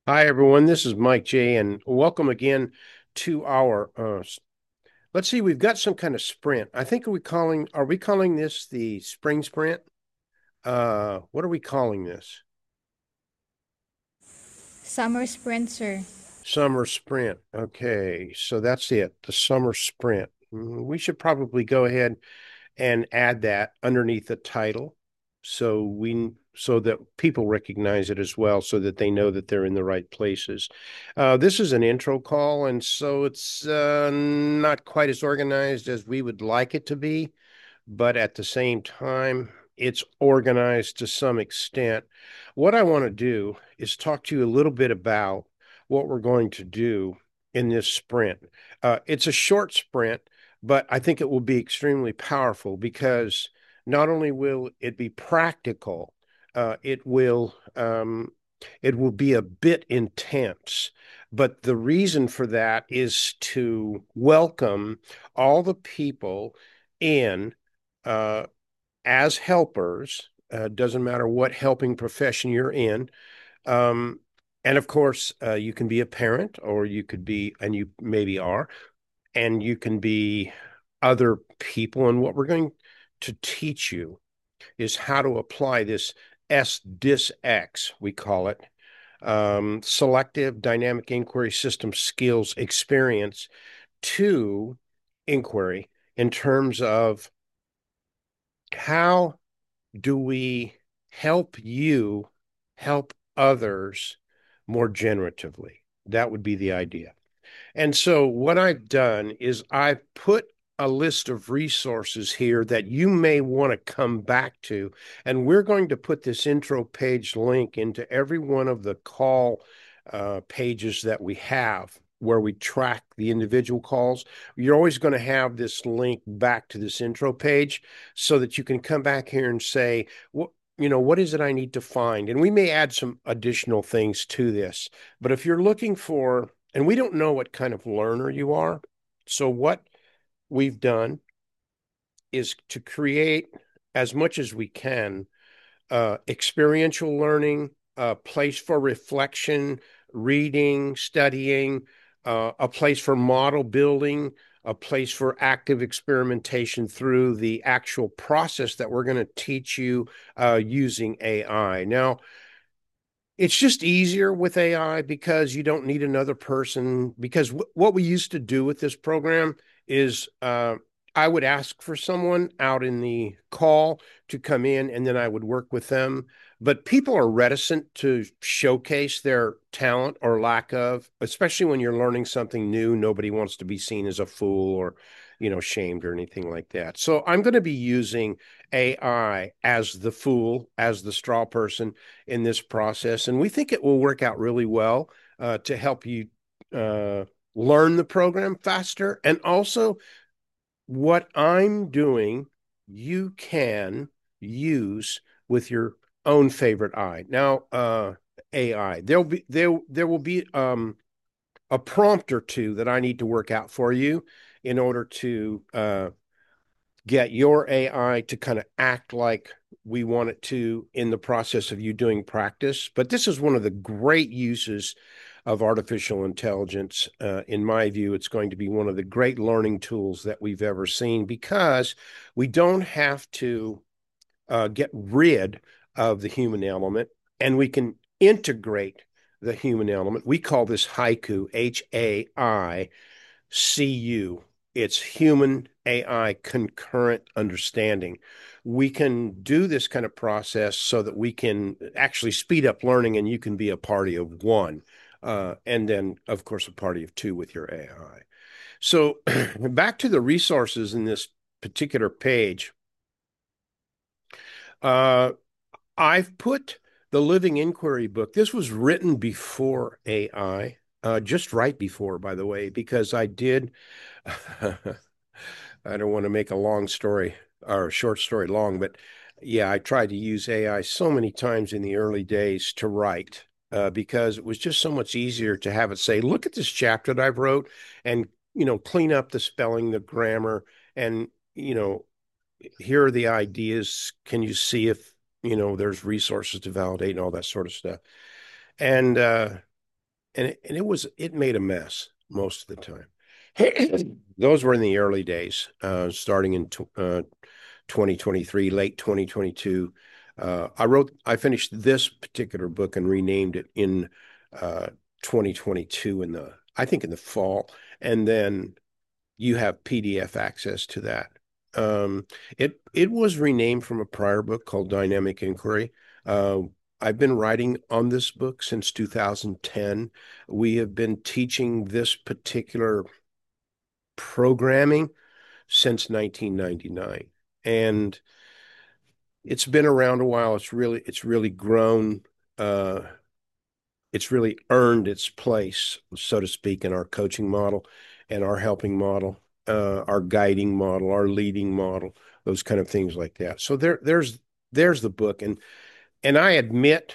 Hi, everyone. This is Mike J, and welcome again to our. Let's see, we've got some kind of sprint. I think are we calling this the spring sprint? What are we calling this? Summer sprint, sir. Summer sprint. Okay, so that's it, the summer sprint. We should probably go ahead and add that underneath the title so that people recognize it as well, so that they know that they're in the right places. This is an intro call, and so it's not quite as organized as we would like it to be, but at the same time, it's organized to some extent. What I want to do is talk to you a little bit about what we're going to do in this sprint. It's a short sprint, but I think it will be extremely powerful because not only will it be practical, it will be a bit intense. But the reason for that is to welcome all the people in uh, as helpers. Doesn't matter what helping profession you're in. Um, and of course, you can be a parent, or you could be, and you maybe are, and you can be other people. And what we're going to teach you is how to apply this SDIS-X, we call it, selective dynamic inquiry system skills experience, to inquiry in terms of how do we help you help others more generatively? That would be the idea. And so what I've done is I've put a list of resources here that you may want to come back to. And we're going to put this intro page link into every one of the call pages that we have where we track the individual calls. You're always going to have this link back to this intro page so that you can come back here and say, what is it I need to find? And we may add some additional things to this. But if you're looking for, and we don't know what kind of learner you are, so what we've done is to create, as much as we can, experiential learning, a place for reflection, reading, studying, a place for model building, a place for active experimentation through the actual process that we're going to teach you using AI. Now, it's just easier with AI because you don't need another person. Because what we used to do with this program is I would ask for someone out in the call to come in, and then I would work with them. But people are reticent to showcase their talent or lack of, especially when you're learning something new. Nobody wants to be seen as a fool or, shamed or anything like that. So I'm going to be using AI as the fool, as the straw person in this process. And we think it will work out really well to help you uh, learn the program faster. And also, what I'm doing, you can use with your own favorite eye. Now, AI, there will be a prompt or two that I need to work out for you in order to get your AI to kind of act like we want it to in the process of you doing practice. But this is one of the great uses of artificial intelligence. In my view, it's going to be one of the great learning tools that we've ever seen because we don't have to get rid of the human element, and we can integrate the human element. We call this haiku, HAICU. It's human AI concurrent understanding. We can do this kind of process so that we can actually speed up learning, and you can be a party of one. And then, of course, a party of two with your AI. So, back to the resources in this particular page. Uh, I've put the Living Inquiry book. This was written before AI, just right before, by the way, because I did. I don't want to make a long story or a short story long, but yeah, I tried to use AI so many times in the early days to write because it was just so much easier to have it say, "Look at this chapter that I've wrote," and clean up the spelling, the grammar, and you know, here are the ideas. Can you see if there's resources to validate and all that sort of stuff? And it made a mess most of the time. Those were in the early days, starting in 2023, late 2022. I finished this particular book and renamed it in uh, 2022 I think in the fall, and then you have PDF access to that. It was renamed from a prior book called Dynamic Inquiry. Uh, I've been writing on this book since 2010. We have been teaching this particular programming since 1999, and it's been around a while. It's really grown. Uh, it's really earned its place, so to speak, in our coaching model and our helping model, our guiding model, our leading model, those kind of things like that. So there's the book, and I admit,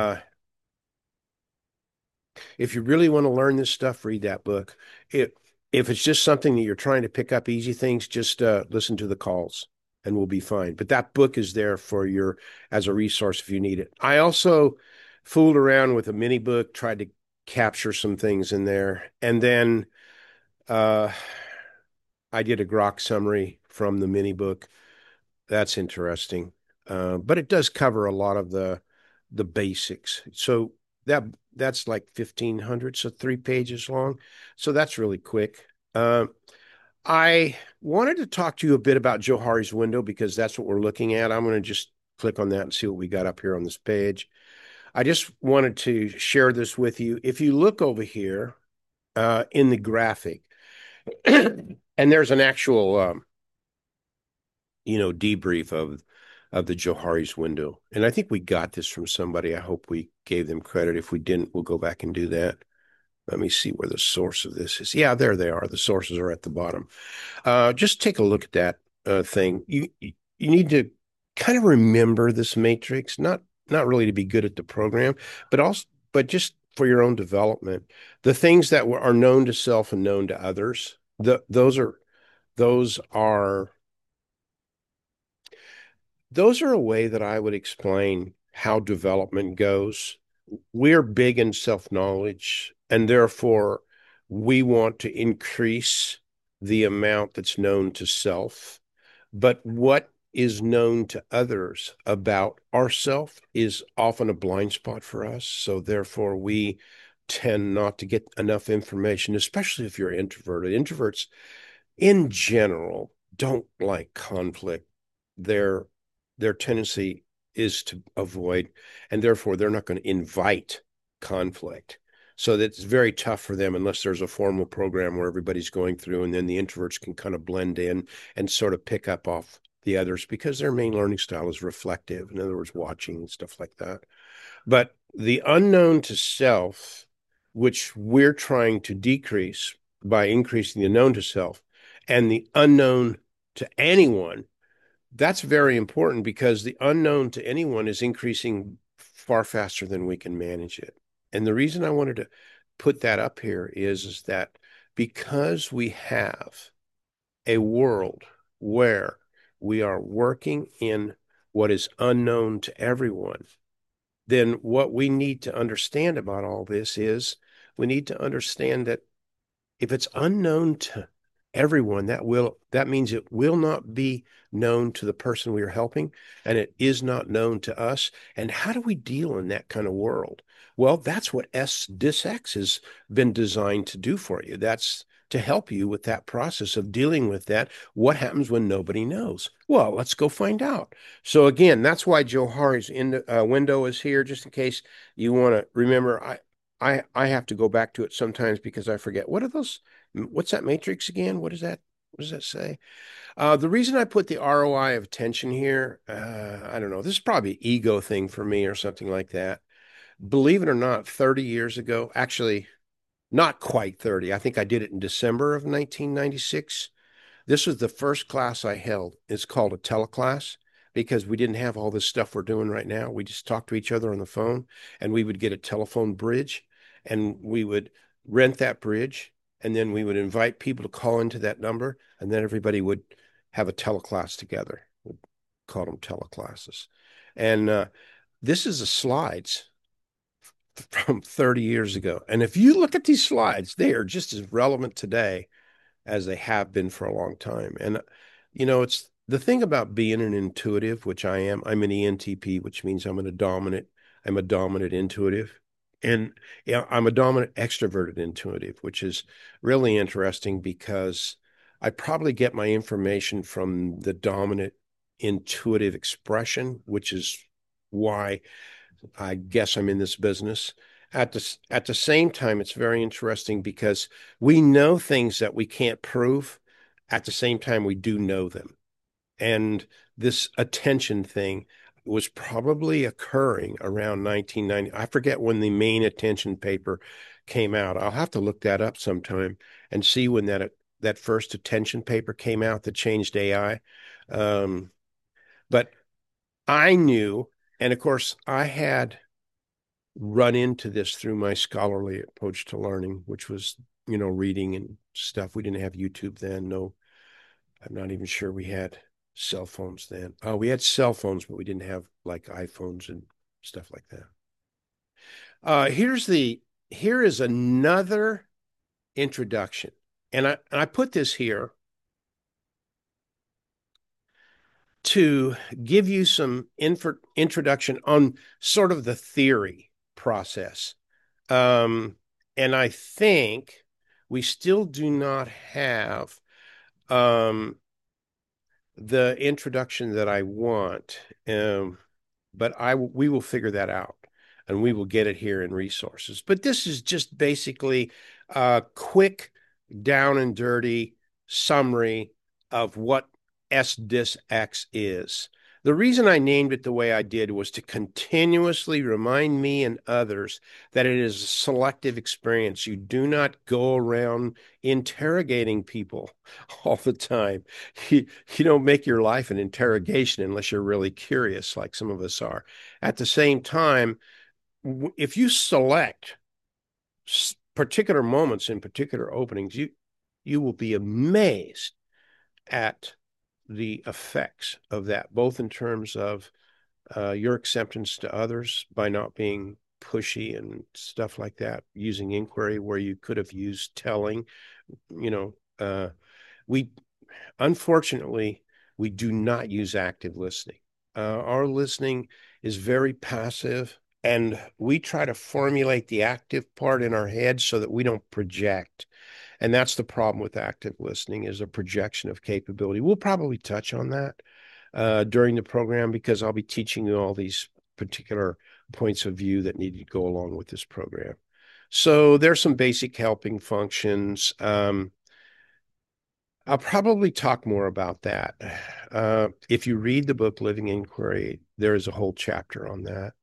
if you really want to learn this stuff, read that book. If it's just something that you're trying to pick up easy things, just listen to the calls and we'll be fine. But that book is there for your as a resource if you need it. I also fooled around with a mini book, tried to capture some things in there, and then uh, I did a grok summary from the mini book. That's interesting, but it does cover a lot of the basics. So that that's like 1,500, so 3 pages long. So that's really quick. I wanted to talk to you a bit about Johari's window because that's what we're looking at. I'm going to just click on that and see what we got up here on this page. I just wanted to share this with you. If you look over here in the graphic, and there's an actual debrief of the Johari's window. And I think we got this from somebody. I hope we gave them credit. If we didn't, we'll go back and do that. Let me see where the source of this is. Yeah, there they are. The sources are at the bottom. Just take a look at that thing. You need to kind of remember this matrix, not really to be good at the program, but just for your own development. The things that are known to self and known to others. Those are those are a way that I would explain how development goes. We're big in self knowledge, and therefore we want to increase the amount that's known to self. But what is known to others about ourself is often a blind spot for us. So therefore, we tend not to get enough information, especially if you're introverted. Introverts in general don't like conflict. Their their tendency is to avoid, and therefore they're not going to invite conflict. So that's very tough for them unless there's a formal program where everybody's going through, and then the introverts can kind of blend in and sort of pick up off the others because their main learning style is reflective. In other words, watching and stuff like that. But the unknown to self, which we're trying to decrease by increasing the known to self, and the unknown to anyone, that's very important because the unknown to anyone is increasing far faster than we can manage it. And the reason I wanted to put that up here is that because we have a world where we are working in what is unknown to everyone, then what we need to understand about all this is we need to understand that if it's unknown to everyone, that means it will not be known to the person we are helping, and it is not known to us. And how do we deal in that kind of world? Well, that's what SDISX has been designed to do for you. That's to help you with that process of dealing with that. What happens when nobody knows? Well, let's go find out. So again, that's why Johari's window is here, just in case you want to remember. I have to go back to it sometimes because I forget. What's that matrix again? What does that say? The reason I put the ROI of attention here, I don't know. This is probably an ego thing for me or something like that. Believe it or not, 30 years ago, actually not quite 30. I think I did it in December of 1996. This was the first class I held. It's called a teleclass because we didn't have all this stuff we're doing right now. We just talked to each other on the phone, and we would get a telephone bridge, and we would rent that bridge, and then we would invite people to call into that number, and then everybody would have a teleclass together. We'd call them teleclasses. And this is the slides from 30 years ago. And if you look at these slides, they are just as relevant today as they have been for a long time. And, it's the thing about being an intuitive, which I am. I'm an ENTP, which means I'm a dominant intuitive. And yeah, I'm a dominant extroverted intuitive, which is really interesting because I probably get my information from the dominant intuitive expression, which is why I guess I'm in this business. At the same time, it's very interesting because we know things that we can't prove. At the same time, we do know them. And this attention thing was probably occurring around 1990. I forget when the main attention paper came out. I'll have to look that up sometime and see when that first attention paper came out that changed AI. But I knew, and of course, I had run into this through my scholarly approach to learning, which was, reading and stuff. We didn't have YouTube then. No, I'm not even sure we had cell phones then. Oh, we had cell phones, but we didn't have like iPhones and stuff like that. Here is another introduction. And I put this here to give you some introduction on sort of the theory process. And I think we still do not have um, the introduction that I want, but we will figure that out and we will get it here in resources. But this is just basically a quick, down and dirty summary of what SDIS-X is. The reason I named it the way I did was to continuously remind me and others that it is a selective experience. You do not go around interrogating people all the time. You don't make your life an interrogation unless you're really curious, like some of us are. At the same time, if you select particular moments in particular openings, you will be amazed at the effects of that, both in terms of your acceptance to others by not being pushy and stuff like that, using inquiry where you could have used telling. You know, we unfortunately we do not use active listening. Our listening is very passive, and we try to formulate the active part in our head so that we don't project. And that's the problem with active listening, is a projection of capability. We'll probably touch on that during the program because I'll be teaching you all these particular points of view that need to go along with this program. So there's some basic helping functions. I'll probably talk more about that. If you read the book Living Inquiry, there is a whole chapter on that.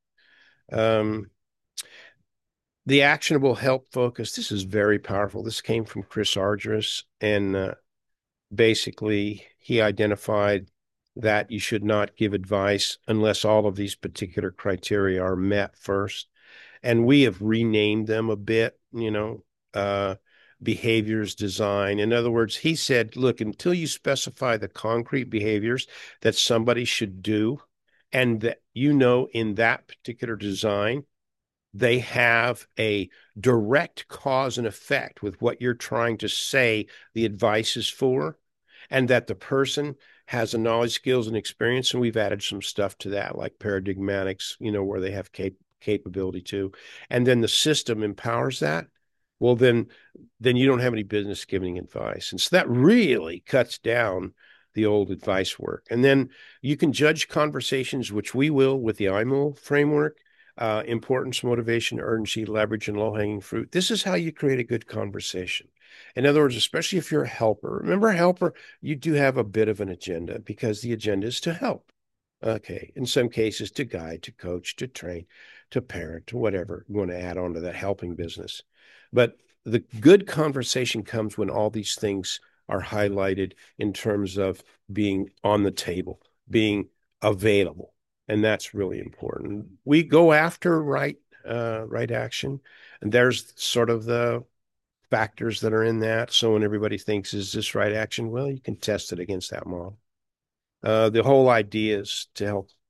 The actionable help focus, this is very powerful. This came from Chris Argyris, and basically he identified that you should not give advice unless all of these particular criteria are met first. And we have renamed them a bit, behaviors design. In other words, he said, look, until you specify the concrete behaviors that somebody should do, and that in that particular design, they have a direct cause and effect with what you're trying to say the advice is for, and that the person has the knowledge, skills, and experience. And we've added some stuff to that, like paradigmatics, where they have capability to, and then the system empowers that. Well, then you don't have any business giving advice. And so that really cuts down the old advice work. And then you can judge conversations, which we will with the IMO framework. Importance, motivation, urgency, leverage, and low-hanging fruit. This is how you create a good conversation. In other words, especially if you're a helper. Remember, a helper, you do have a bit of an agenda because the agenda is to help. Okay. In some cases, to guide, to coach, to train, to parent, to whatever you want to add on to that helping business. But the good conversation comes when all these things are highlighted in terms of being on the table, being available. And that's really important. We go after right action. And there's sort of the factors that are in that. So when everybody thinks, is this right action? Well, you can test it against that model. The whole idea is to help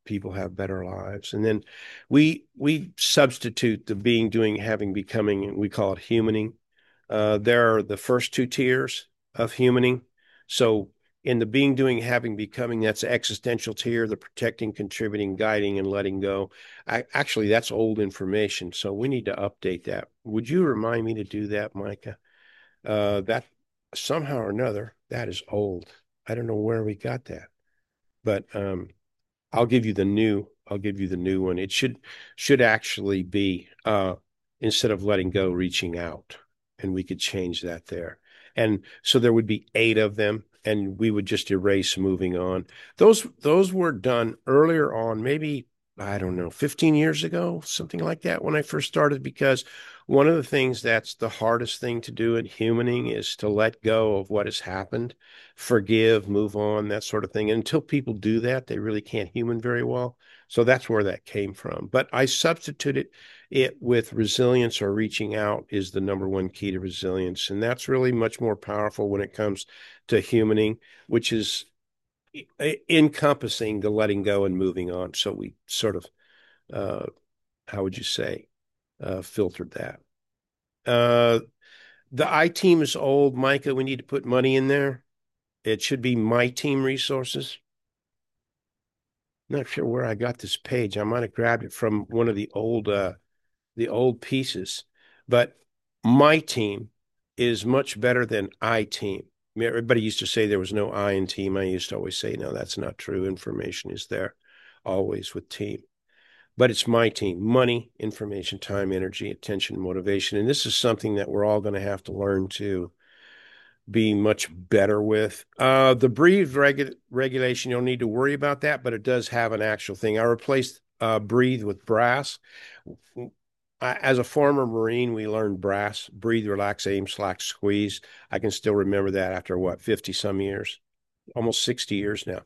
people have better lives. And then we substitute the being, doing, having, becoming, and we call it humaning. There are the first two tiers of humaning. So in the being, doing, having, becoming, that's the existential tier, the protecting, contributing, guiding, and letting go. Actually, that's old information. So we need to update that. Would you remind me to do that, Micah? That somehow or another, that is old. I don't know where we got that, but I'll give you the new one. It should actually be instead of letting go, reaching out, and we could change that there. And so there would be 8 of them, and we would just erase moving on. Those were done earlier on, maybe I don't know, 15 years ago, something like that, when I first started, because one of the things that's the hardest thing to do in humaning is to let go of what has happened, forgive, move on, that sort of thing. And until people do that, they really can't human very well. So that's where that came from. But I substituted it with resilience, or reaching out is the number one key to resilience. And that's really much more powerful when it comes to humaning, which is encompassing the letting go and moving on. So we sort of, uh, how would you say, filtered that. Uh, the I team is old, Micah. We need to put money in there. It should be my team resources. Not sure where I got this page. I might have grabbed it from one of the old pieces, but my team is much better than I team. I mean, everybody used to say there was no I in team. I used to always say, no, that's not true. Information is there always with team, but it's my team: money, information, time, energy, attention, motivation. And this is something that we're all going to have to learn to be much better with. The breathe regulation, you don't need to worry about that, but it does have an actual thing. I replaced breathe with brass. As a former Marine, we learned brass: breathe, relax, aim, slack, squeeze. I can still remember that after what, 50 some years, almost 60 years now.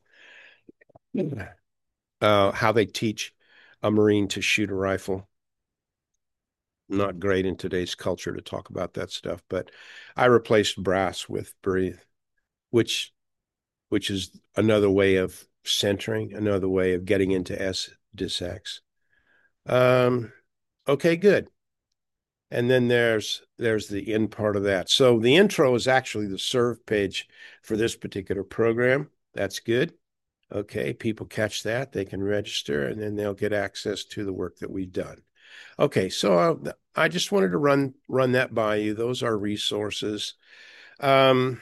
How they teach a Marine to shoot a rifle. Not great in today's culture to talk about that stuff, but I replaced brass with breathe, which is another way of centering, another way of getting into S dis X. Um, okay, good. And then there's the end part of that. So the intro is actually the serve page for this particular program. That's good. Okay, people catch that, they can register, and then they'll get access to the work that we've done. Okay, so I just wanted to run that by you. Those are resources. Um,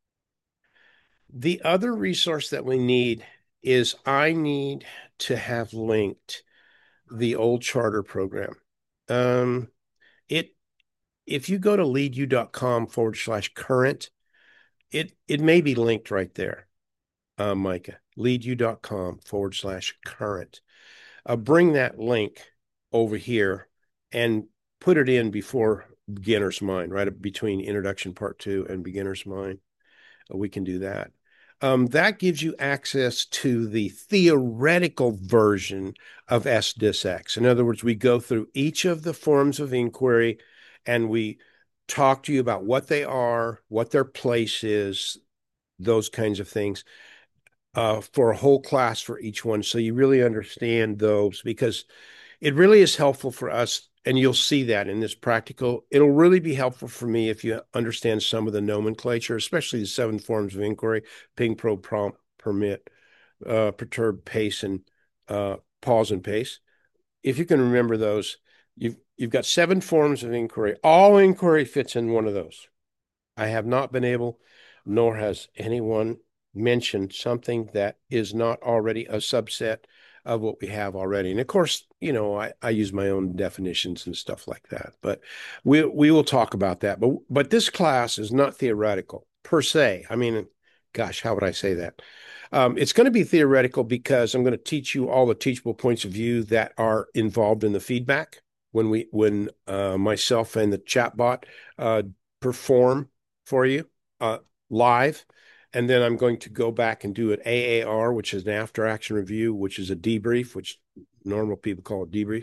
the other resource that we need is I need to have linked the old charter program. Um, it If you go to leadyou.com/current, it may be linked right there, Micah. leadyou.com/current. Bring that link over here and put it in before beginner's mind, right between introduction part 2 and beginner's mind. We can do that. That gives you access to the theoretical version of SDIS-X. In other words, we go through each of the forms of inquiry and we talk to you about what they are, what their place is, those kinds of things, for a whole class for each one. So you really understand those, because it really is helpful for us. And you'll see that in this practical. It'll really be helpful for me if you understand some of the nomenclature, especially the 7 forms of inquiry: ping, probe, prompt, permit, perturb, pace, and pause and pace. If you can remember those, you've got 7 forms of inquiry. All inquiry fits in one of those. I have not been able, nor has anyone mentioned something that is not already a subset of what we have already. And of course, I use my own definitions and stuff like that. But we will talk about that. But this class is not theoretical per se. I mean, gosh, how would I say that? It's going to be theoretical because I'm going to teach you all the teachable points of view that are involved in the feedback when myself and the chatbot perform for you live. And then I'm going to go back and do an AAR, which is an after action review, which is a debrief, which normal people call a debrief.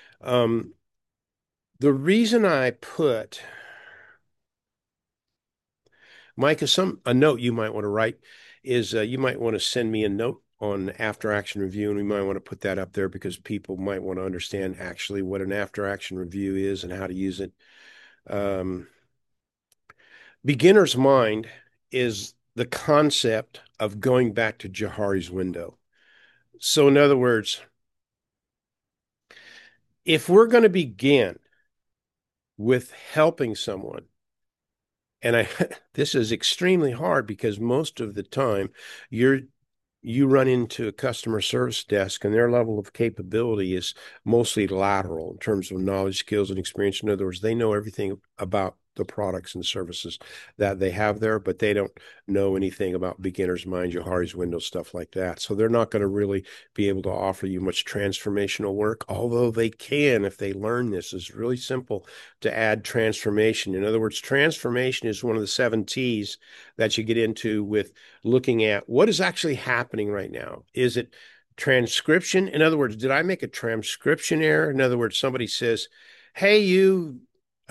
The reason I put, Micah, a note you might want to write is you might want to send me a note on after action review, and we might want to put that up there because people might want to understand actually what an after action review is and how to use it. Um, beginner's mind is the concept of going back to Johari's window. So, in other words, if we're going to begin with helping someone, and I this is extremely hard because most of the time you run into a customer service desk and their level of capability is mostly lateral in terms of knowledge, skills, and experience. In other words, they know everything about the products and services that they have there, but they don't know anything about beginner's mind, Johari's window, stuff like that. So they're not going to really be able to offer you much transformational work, although they can if they learn this. It's really simple to add transformation. In other words, transformation is one of the 7 T's that you get into with looking at what is actually happening right now. Is it transcription? In other words, did I make a transcription error? In other words, somebody says, hey, you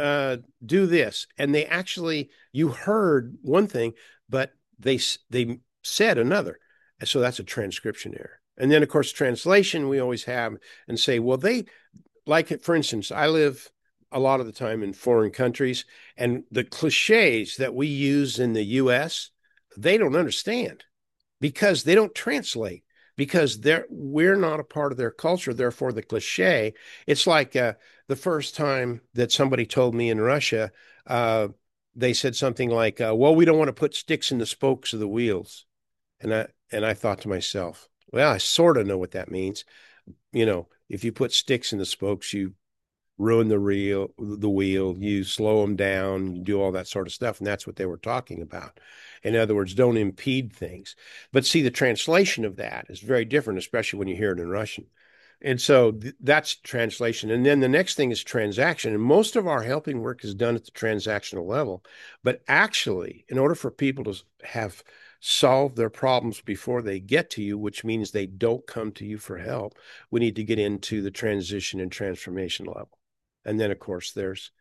do this. And they actually, you heard one thing, but they said another. And so that's a transcription error. And then, of course, translation, we always have and say, well, they, like, for instance, I live a lot of the time in foreign countries, and the cliches that we use in the US, they don't understand because they don't translate because we're not a part of their culture. Therefore, the cliche, it's like the first time that somebody told me in Russia, they said something like, well, we don't want to put sticks in the spokes of the wheels. And I thought to myself, well, I sort of know what that means. If you put sticks in the spokes, you ruin the wheel, you slow them down, you do all that sort of stuff. And that's what they were talking about. In other words, don't impede things. But see, the translation of that is very different, especially when you hear it in Russian. And so that's translation. And then the next thing is transaction. And most of our helping work is done at the transactional level. But actually, in order for people to have solved their problems before they get to you, which means they don't come to you for help, we need to get into the transition and transformation level. And then, of course, there's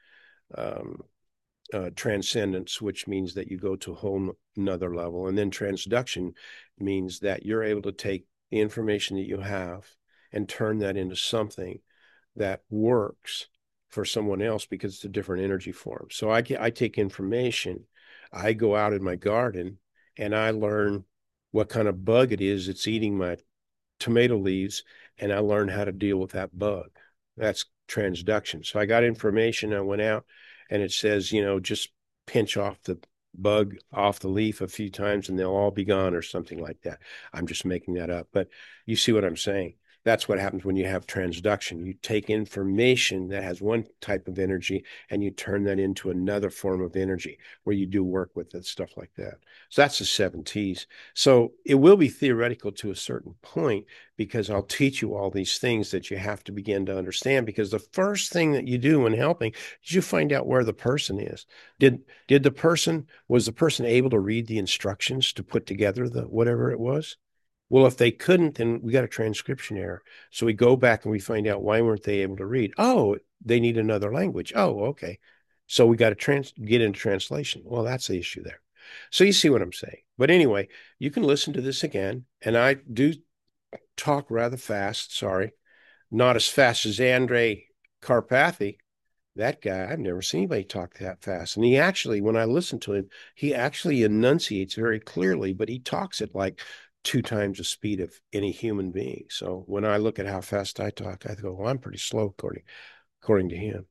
um, transcendence, which means that you go to a whole another level. And then transduction means that you're able to take the information that you have and turn that into something that works for someone else because it's a different energy form. So I take information, I go out in my garden, and I learn what kind of bug it is that's eating my tomato leaves, and I learned how to deal with that bug. That's transduction. So I got information. I went out, and it says, just pinch off the bug off the leaf a few times and they'll all be gone or something like that. I'm just making that up, but you see what I'm saying. That's what happens when you have transduction. You take information that has one type of energy and you turn that into another form of energy where you do work with it, stuff like that. So that's the 7 T's. So it will be theoretical to a certain point because I'll teach you all these things that you have to begin to understand. Because the first thing that you do when helping is you find out where the person is. Did the person was the person able to read the instructions to put together the whatever it was? Well, if they couldn't, then we got a transcription error. So we go back and we find out why weren't they able to read? Oh, they need another language. Oh, okay. So we got to get into translation. Well, that's the issue there. So you see what I'm saying. But anyway, you can listen to this again. And I do talk rather fast. Sorry. Not as fast as Andrej Karpathy. That guy, I've never seen anybody talk that fast. And he actually, when I listen to him, he actually enunciates very clearly, but he talks at like 2 times the speed of any human being. So when I look at how fast I talk, I go, well, I'm pretty slow according to him.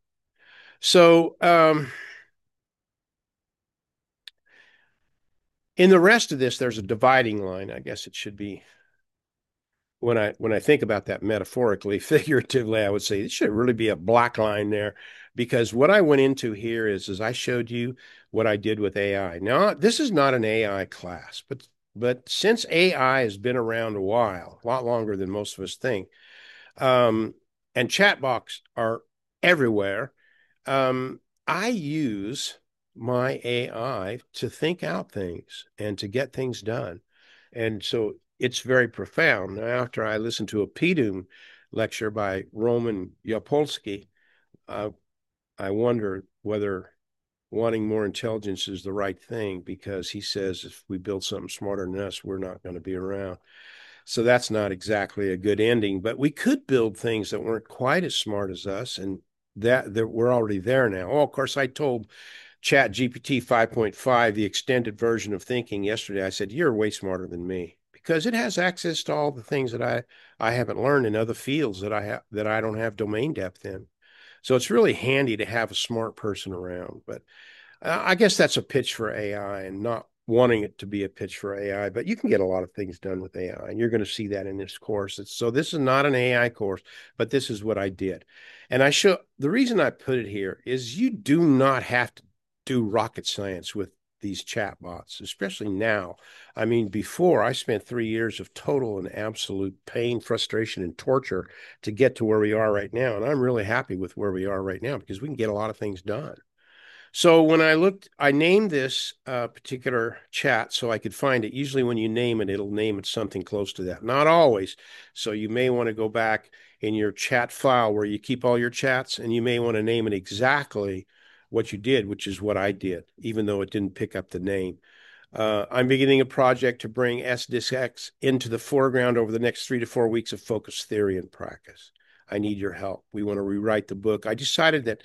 So in the rest of this, there's a dividing line. I guess it should be when I think about that metaphorically, figuratively, I would say it should really be a black line there, because what I went into here is I showed you what I did with AI. Now, this is not an AI class, but since AI has been around a while, a lot longer than most of us think, um, and chatbots are everywhere, um, I use my AI to think out things and to get things done. And so it's very profound. Now, after I listened to a PDUM lecture by Roman Yapolsky, uh, I wonder whether wanting more intelligence is the right thing, because he says if we build something smarter than us, we're not going to be around. So that's not exactly a good ending, but we could build things that weren't quite as smart as us, and that we're already there now. Oh, of course, I told Chat GPT 5.5, the extended version of thinking yesterday, I said, you're way smarter than me because it has access to all the things that I haven't learned in other fields that I don't have domain depth in. So it's really handy to have a smart person around. But I guess that's a pitch for AI and not wanting it to be a pitch for AI, but you can get a lot of things done with AI, and you're going to see that in this course. So this is not an AI course, but this is what I did. And the reason I put it here is you do not have to do rocket science with these chatbots, especially now. I mean, before I spent 3 years of total and absolute pain, frustration, and torture to get to where we are right now. And I'm really happy with where we are right now because we can get a lot of things done. So when I named this particular chat so I could find it. Usually, when you name it, it'll name it something close to that. Not always. So you may want to go back in your chat file where you keep all your chats, and you may want to name it exactly what you did, which is what I did, even though it didn't pick up the name. I'm beginning a project to bring SDiskX into the foreground over the next 3 to 4 weeks of focus theory and practice. I need your help. We want to rewrite the book. I decided that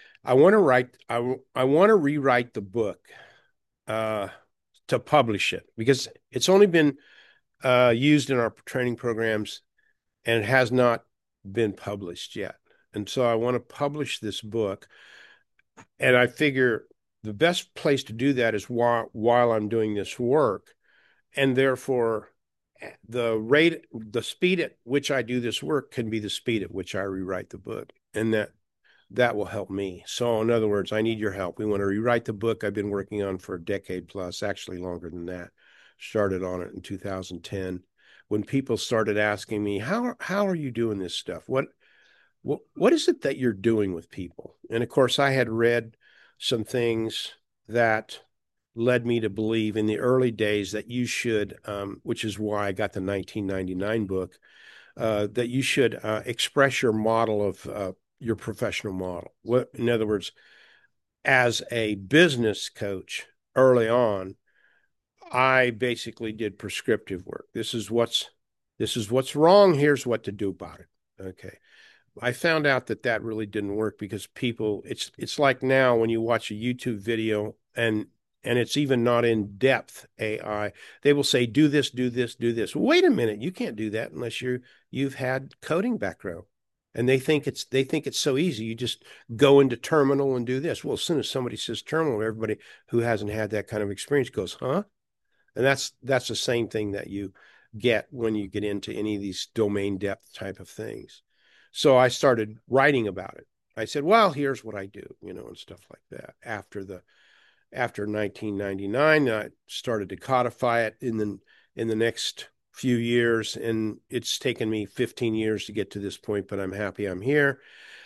I want to rewrite the book uh, to publish it because it's only been used in our training programs and it has not been published yet. And so I want to publish this book, and I figure the best place to do that is while I'm doing this work, and therefore the speed at which I do this work can be the speed at which I rewrite the book, and that will help me. So, in other words, I need your help. We want to rewrite the book I've been working on for a decade plus, actually longer than that. Started on it in 2010 when people started asking me, how are you doing this stuff? What is it that you're doing with people? And of course, I had read some things that led me to believe in the early days that you should, which is why I got the 1999 book, that you should express your model of your professional model. In other words, as a business coach early on, I basically did prescriptive work. This is what's wrong. Here's what to do about it. Okay. I found out that really didn't work because people, it's like now when you watch a YouTube video and it's even not in depth AI, they will say, do this, do this, do this. Wait a minute, you can't do that unless you've had coding background. And they think it's so easy. You just go into terminal and do this. Well, as soon as somebody says terminal, everybody who hasn't had that kind of experience goes, huh? And that's the same thing that you get when you get into any of these domain depth type of things. So I started writing about it. I said, well, here's what I do, and stuff like that. After 1999, I started to codify it in the next few years, and it's taken me 15 years to get to this point, but I'm happy I'm here.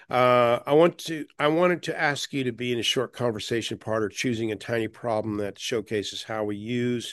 I wanted to ask you to be in a short conversation part or choosing a tiny problem that showcases how we use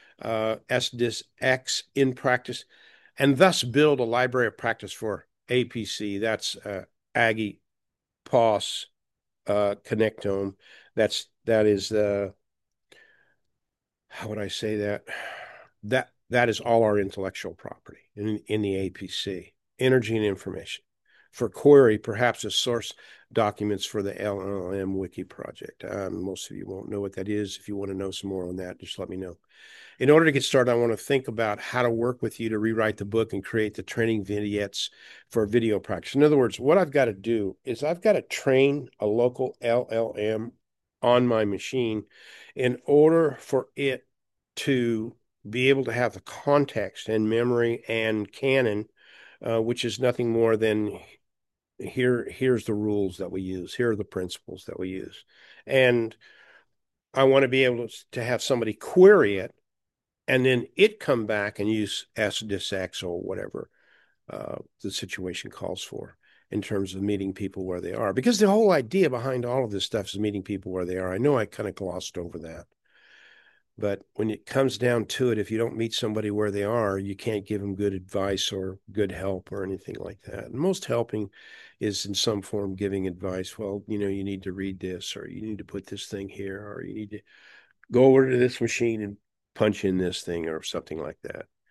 SDiskX in practice, and thus build a library of practice for APC. That's Aggie, POS, Connectome. That is how would I say that? That is all our intellectual property in the APC, energy and information. For query, perhaps as source documents for the LLM Wiki project. Most of you won't know what that is. If you want to know some more on that, just let me know. In order to get started, I want to think about how to work with you to rewrite the book and create the training vignettes for video practice. In other words, what I've got to do is I've got to train a local LLM on my machine in order for it to be able to have the context and memory and canon, which is nothing more than here's the rules that we use, here are the principles that we use. And I want to be able to have somebody query it and then it come back and use SDiskX or whatever the situation calls for in terms of meeting people where they are. Because the whole idea behind all of this stuff is meeting people where they are. I know I kind of glossed over that. But when it comes down to it, if you don't meet somebody where they are, you can't give them good advice or good help or anything like that. And most helping is in some form giving advice. Well, you need to read this, or you need to put this thing here, or you need to go over to this machine and punch in this thing or something like that.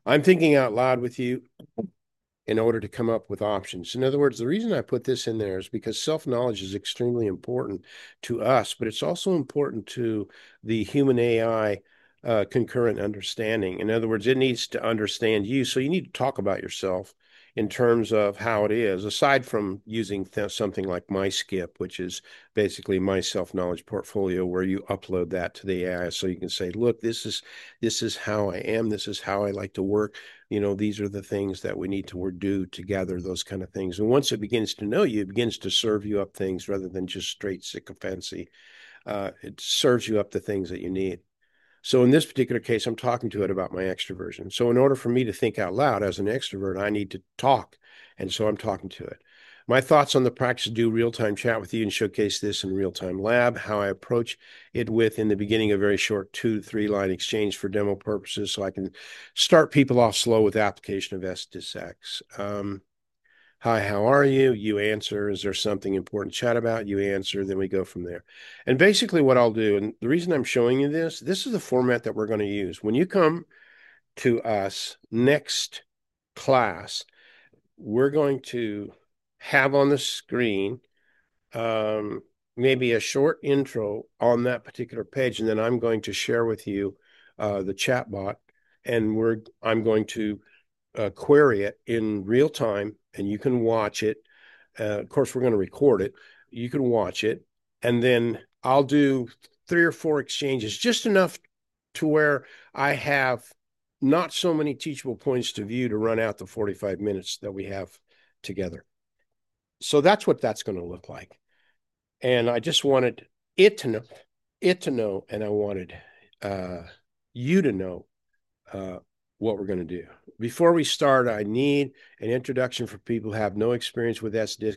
I'm thinking out loud with you in order to come up with options. In other words, the reason I put this in there is because self-knowledge is extremely important to us, but it's also important to the human AI concurrent understanding. In other words, it needs to understand you. So you need to talk about yourself in terms of how it is, aside from using something like MySkip, which is basically my self-knowledge portfolio, where you upload that to the AI so you can say, look, this is how I am, this is how I like to work, these are the things that we need to do together, those kind of things. And once it begins to know you, it begins to serve you up things rather than just straight sycophancy. It serves you up the things that you need. So in this particular case, I'm talking to it about my extroversion. So in order for me to think out loud as an extrovert, I need to talk. And so I'm talking to it. My thoughts on the practice do real-time chat with you and showcase this in real-time lab, how I approach it with in the beginning a very short 2 to 3 line exchange for demo purposes so I can start people off slow with application of S-DisX. Hi, how are you? You answer. Is there something important to chat about? You answer. Then we go from there. And basically, what I'll do, and the reason I'm showing you this is the format that we're going to use. When you come to us next class, we're going to have on the screen maybe a short intro on that particular page, and then I'm going to share with you the chat bot, and I'm going to query it in real time, and you can watch it. Of course, we're going to record it. You can watch it, and then I'll do 3 or 4 exchanges, just enough to where I have not so many teachable points to view to run out the 45 minutes that we have together. So that's what that's going to look like. And I just wanted it to know, and I wanted uh, you to know uh, what we're going to do. Before we start, I need an introduction for people who have no experience with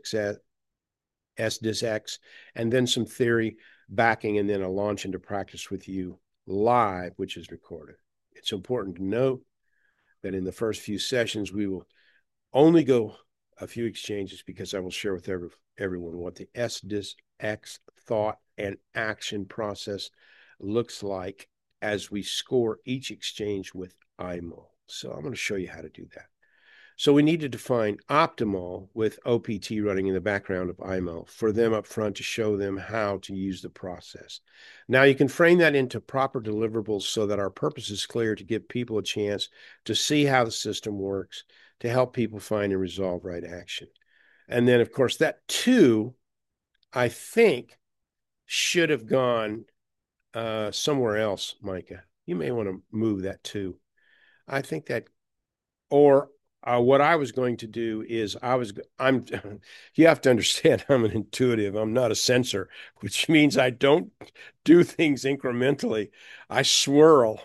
S-DisX, and then some theory backing, and then a launch into practice with you live, which is recorded. It's important to note that in the first few sessions, we will only go a few exchanges because I will share with everyone what the S-DisX thought and action process looks like as we score each exchange with IMO. So I'm going to show you how to do that. So we need to define optimal with OPT running in the background of IMO for them up front to show them how to use the process. Now you can frame that into proper deliverables so that our purpose is clear to give people a chance to see how the system works, to help people find and resolve right action. And then, of course, that 2, I think, should have gone somewhere else, Micah. You may want to move that 2. I think that, or what I was going to do is I'm, you have to understand, I'm an intuitive. I'm not a sensor, which means I don't do things incrementally. I swirl.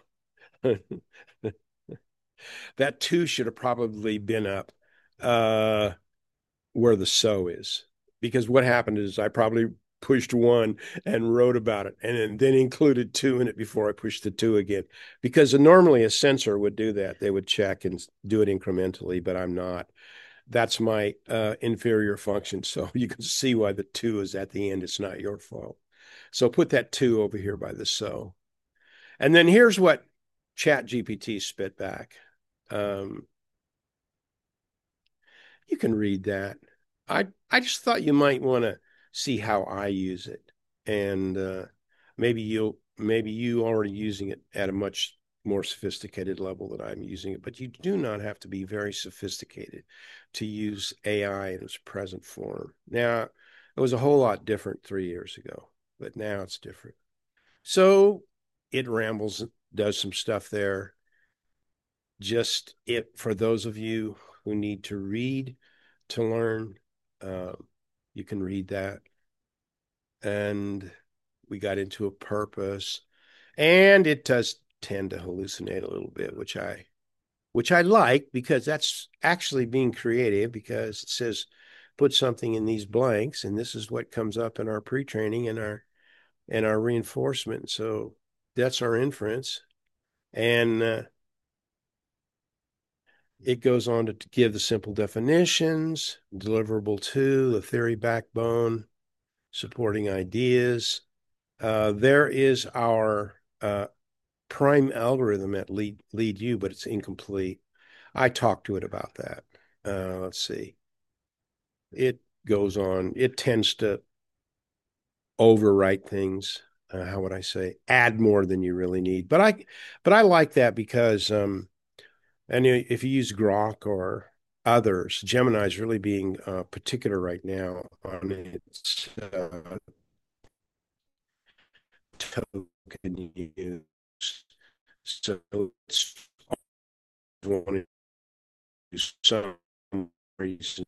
That 2 should have probably been up uh, where the so is. Because what happened is I probably pushed 1 and wrote about it and then included 2 in it before I pushed the 2 again. Because normally a sensor would do that. They would check and do it incrementally, but I'm not. That's my inferior function. So you can see why the 2 is at the end. It's not your fault. So put that 2 over here by the so. And then here's what ChatGPT spit back. Um, you can read that. I just thought you might want to see how I use it, and maybe you already using it at a much more sophisticated level than I'm using it. But you do not have to be very sophisticated to use AI in its present form. Now, it was a whole lot different 3 years ago, but now it's different. So it rambles, does some stuff there. Just it for those of you who need to read to learn. Um, you can read that. And we got into a purpose. And it does tend to hallucinate a little bit, which I like because that's actually being creative because it says put something in these blanks, and this is what comes up in our pre-training and our reinforcement. So that's our inference. And it goes on to give the simple definitions, deliverable 2, the theory backbone, supporting ideas. There is our prime algorithm at lead U, but it's incomplete. I talked to it about that. Let's see. It goes on. It tends to overwrite things. How would I say? Add more than you really need. But I like that because and if you use Grok or others, Gemini is really being particular right now on its token use. So it's wanting to do some reason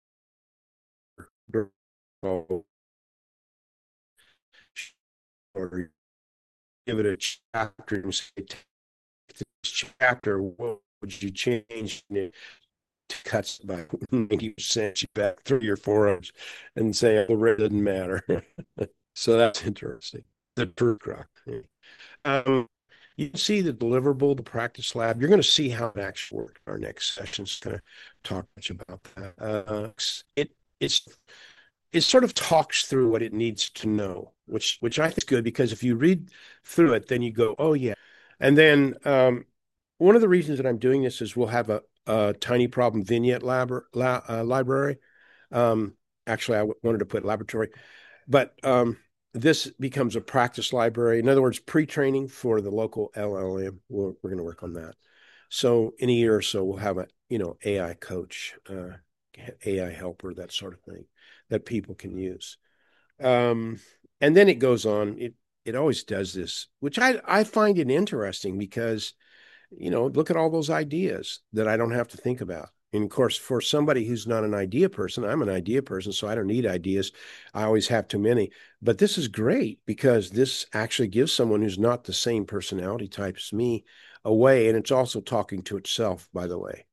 or give it a chapter and say, this chapter, what would you change in it? Cuts by 90%, you back 3 or 4 hours and say, well, it doesn't matter. So that's interesting. The true crock. Um, you can see the deliverable, the practice lab. You're going to see how it actually works. Our next session is going to talk much about that. It's it sort of talks through what it needs to know, which I think is good because if you read through it, then you go, oh yeah. And then one of the reasons that I'm doing this is we'll have a tiny problem vignette library. Um, Actually, wanted to put laboratory, but this becomes a practice library. In other words, pre-training for the local LLM. We're going to work on that. So in a year or so, we'll have a AI coach, AI helper, that sort of thing that people can use. Um, and then it goes on. It always does this, which I find it interesting because look at all those ideas that I don't have to think about. And of course, for somebody who's not an idea person, I'm an idea person, so I don't need ideas. I always have too many. But this is great because this actually gives someone who's not the same personality type as me a way. And it's also talking to itself, by the way.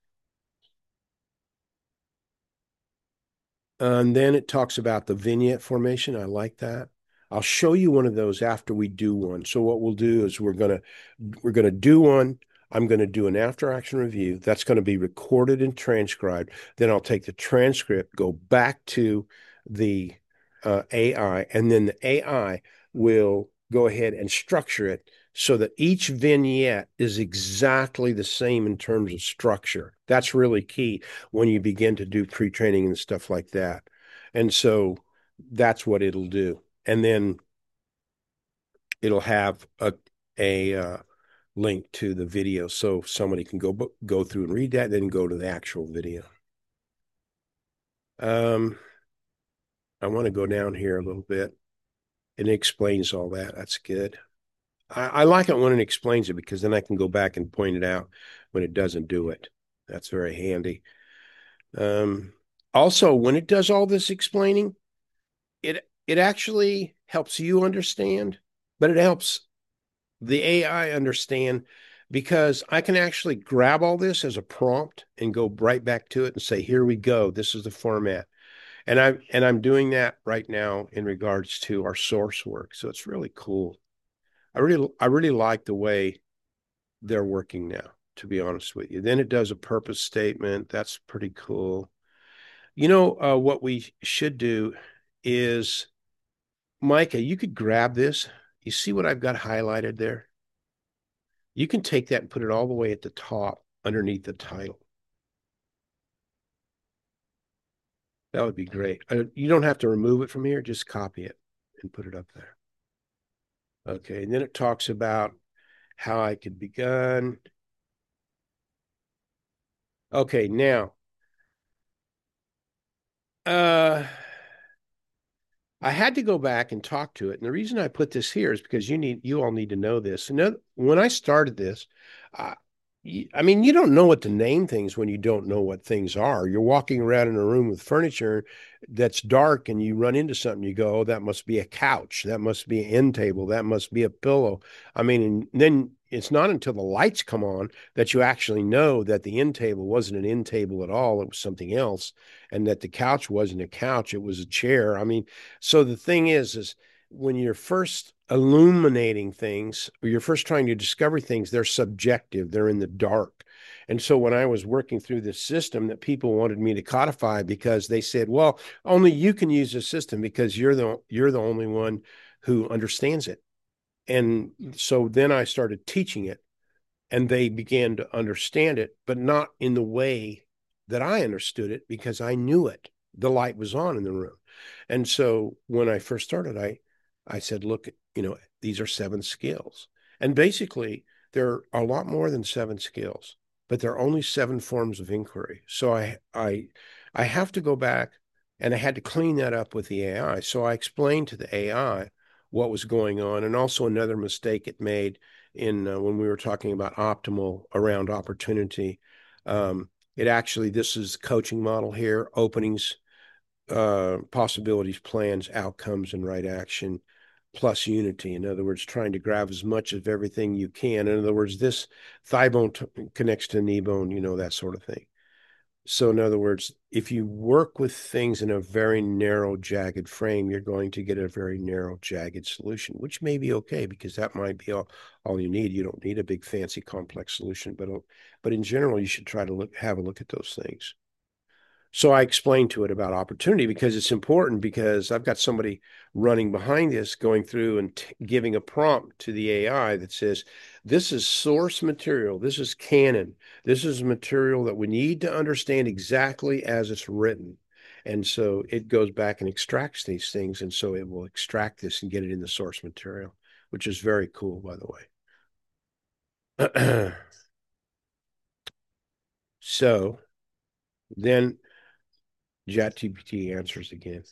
And then it talks about the vignette formation. I like that. I'll show you one of those after we do one. So what we'll do is we're gonna do one. I'm going to do an after action review. That's going to be recorded and transcribed. Then I'll take the transcript, go back to the AI, and then the AI will go ahead and structure it so that each vignette is exactly the same in terms of structure. That's really key when you begin to do pre-training and stuff like that. And so that's what it'll do. And then it'll have a link to the video so somebody can go through and read that, then go to the actual video. Um, I want to go down here a little bit, and it explains all that. That's good. I like it when it explains it because then I can go back and point it out when it doesn't do it. That's very handy. Um, Also, when it does all this explaining, it actually helps you understand, but it helps the AI understand because I can actually grab all this as a prompt and go right back to it and say, here we go. This is the format. And I'm doing that right now in regards to our source work. So it's really cool. I really like the way they're working now, to be honest with you. Then it does a purpose statement. That's pretty cool. What we should do is, Micah, you could grab this. You see what I've got highlighted there? You can take that and put it all the way at the top underneath the title. That would be great. You don't have to remove it from here, just copy it and put it up there. Okay, and then it talks about how I could begun. Okay, now, uh, I had to go back and talk to it. And the reason I put this here is because you all need to know this. And when I started this, uh, I mean, you don't know what to name things when you don't know what things are. You're walking around in a room with furniture that's dark and you run into something, you go, oh, that must be a couch. That must be an end table. That must be a pillow. I mean, and then it's not until the lights come on that you actually know that the end table wasn't an end table at all. It was something else. And that the couch wasn't a couch. It was a chair. I mean, so the thing is when you're first illuminating things or you're first trying to discover things, they're subjective, they're in the dark. And so when I was working through this system that people wanted me to codify because they said, well, only you can use this system because you're the only one who understands it. And so then I started teaching it. and they began to understand it, but not in the way that I understood it because I knew it. The light was on in the room. And so when I first started, I said, look, these are 7 skills. And basically, there are a lot more than 7 skills, but there are only 7 forms of inquiry. So I have to go back and I had to clean that up with the AI. So I explained to the AI what was going on, and also another mistake it made in when we were talking about optimal around opportunity. It actually, this is the coaching model here: openings, possibilities, plans, outcomes, and right action, plus unity. In other words, trying to grab as much of everything you can. In other words, this thigh bone connects to knee bone, that sort of thing. So, in other words, if you work with things in a very narrow, jagged frame, you're going to get a very narrow, jagged solution, which may be okay because that might be all you need. You don't need a big, fancy, complex solution, but in general, you should try to have a look at those things. So I explained to it about opportunity because it's important, because I've got somebody running behind this going through and giving a prompt to the AI that says, this is source material. This is canon. This is material that we need to understand exactly as it's written. And so it goes back and extracts these things. And so it will extract this and get it in the source material, which is very cool, by the way. So then ChatGPT answers again,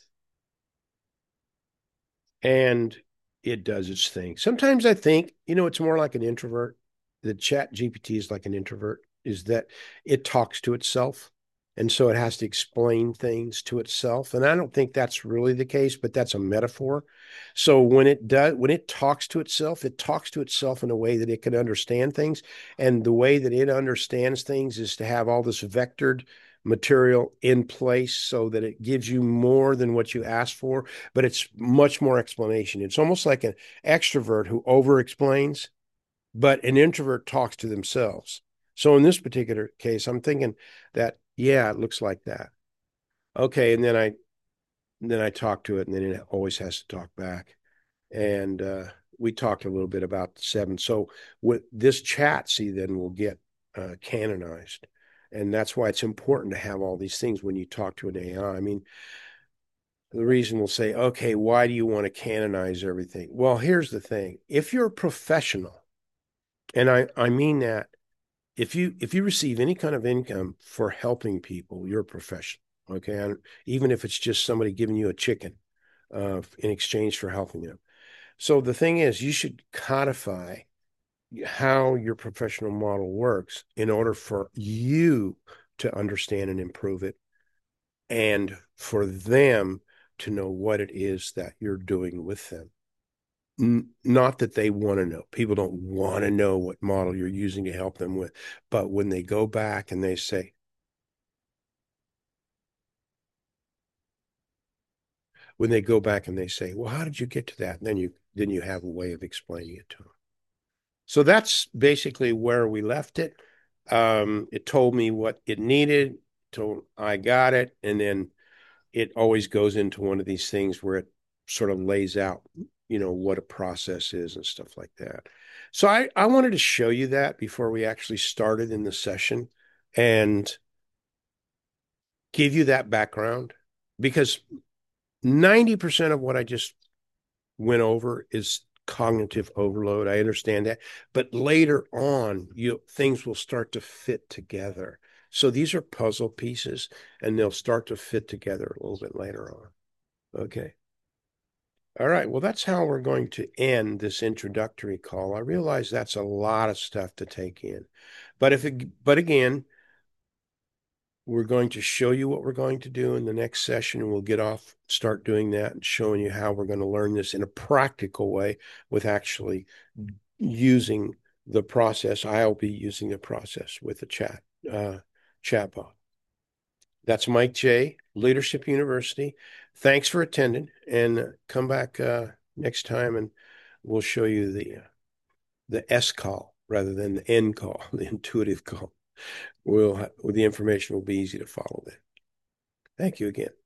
and it does its thing. Sometimes I think, it's more like an introvert. The Chat GPT is like an introvert, is that it talks to itself. And so it has to explain things to itself. And I don't think that's really the case, but that's a metaphor. So when it talks to itself in a way that it can understand things. And the way that it understands things is to have all this vectored material in place so that it gives you more than what you asked for, but it's much more explanation. It's almost like an extrovert who over explains, but an introvert talks to themselves. So in this particular case, I'm thinking that, yeah, it looks like that. Okay. And then I talk to it, and then it always has to talk back. And we talked a little bit about the 7. So with this chat, see, then will get canonized. And that's why it's important to have all these things when you talk to an AI. I mean, the reason we'll say, okay, why do you want to canonize everything? Well, here's the thing. If you're a professional, and I mean that, if you receive any kind of income for helping people, you're a professional. Okay. And even if it's just somebody giving you a chicken in exchange for helping them. So the thing is, you should codify how your professional model works in order for you to understand and improve it, and for them to know what it is that you're doing with them. Not that they want to know. People don't want to know what model you're using to help them with. But when they go back and they say, well, how did you get to that? And then you have a way of explaining it to them. So that's basically where we left it. It told me what it needed, told I got it, and then it always goes into one of these things where it sort of lays out, what a process is and stuff like that. So I wanted to show you that before we actually started in the session, and give you that background, because 90% of what I just went over is cognitive overload. I understand that. But later on, things will start to fit together. So these are puzzle pieces, and they'll start to fit together a little bit later on. Okay. All right. Well, that's how we're going to end this introductory call. I realize that's a lot of stuff to take in. But again, we're going to show you what we're going to do in the next session, and we'll start doing that and showing you how we're going to learn this in a practical way with actually using the process. I'll be using the process with the chatbot. That's Mike J, Leadership University. Thanks for attending, and come back next time, and we'll show you the S call rather than the N call, the intuitive call. The information will be easy to follow then. Thank you again.